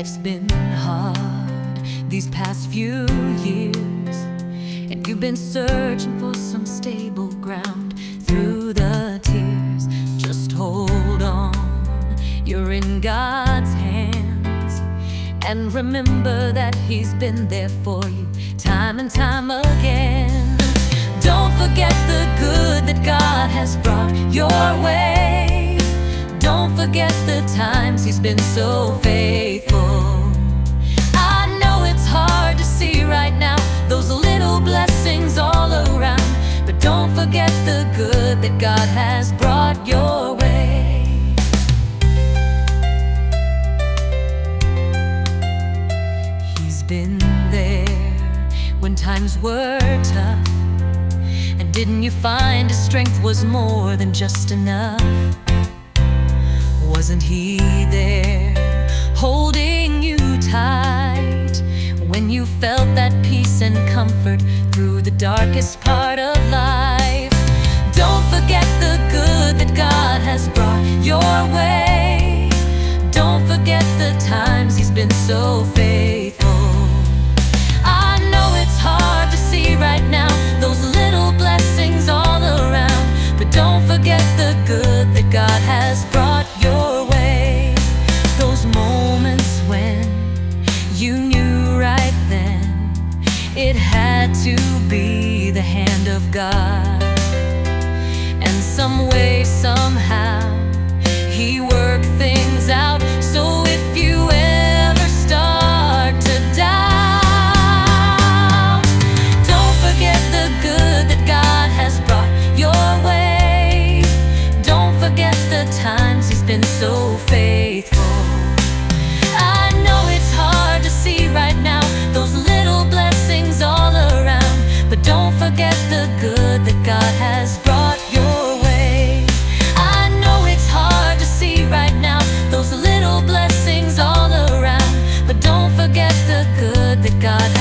Life's been hard these past few years, and you've been searching for some stable ground through the tears. Just hold on, you're in God's hands, and remember that He's been there for you time and time again. Don't forget the good that God has brought your way. Don't forget the times He's been so faithful. I know it's hard to see right now, those little blessings all around, but don't forget the good that God has brought your way. He's been there when times were tough, and didn't you find His strength was more than just enough? Wasn't He there holding you tight when you felt that peace and comfort through the darkest part of life? Don't forget the good that God has brought your way. Don't forget the times He's been so faithful. I know it's hard to see right now, those little blessings all around, but don't forget the good that God has brought your way. Those moments when you knew right then it had to be the hand of God, and some way, somehow, He worked things out. So if you ever start to doubt, don't forget the good that God has brought your way. Don't forget the times He's been so faithful. I know it's hard to see right now, those little blessings all around, but don't forget the good that God has brought your way. I know it's hard to see right now, those little blessings all around, but don't forget the good that God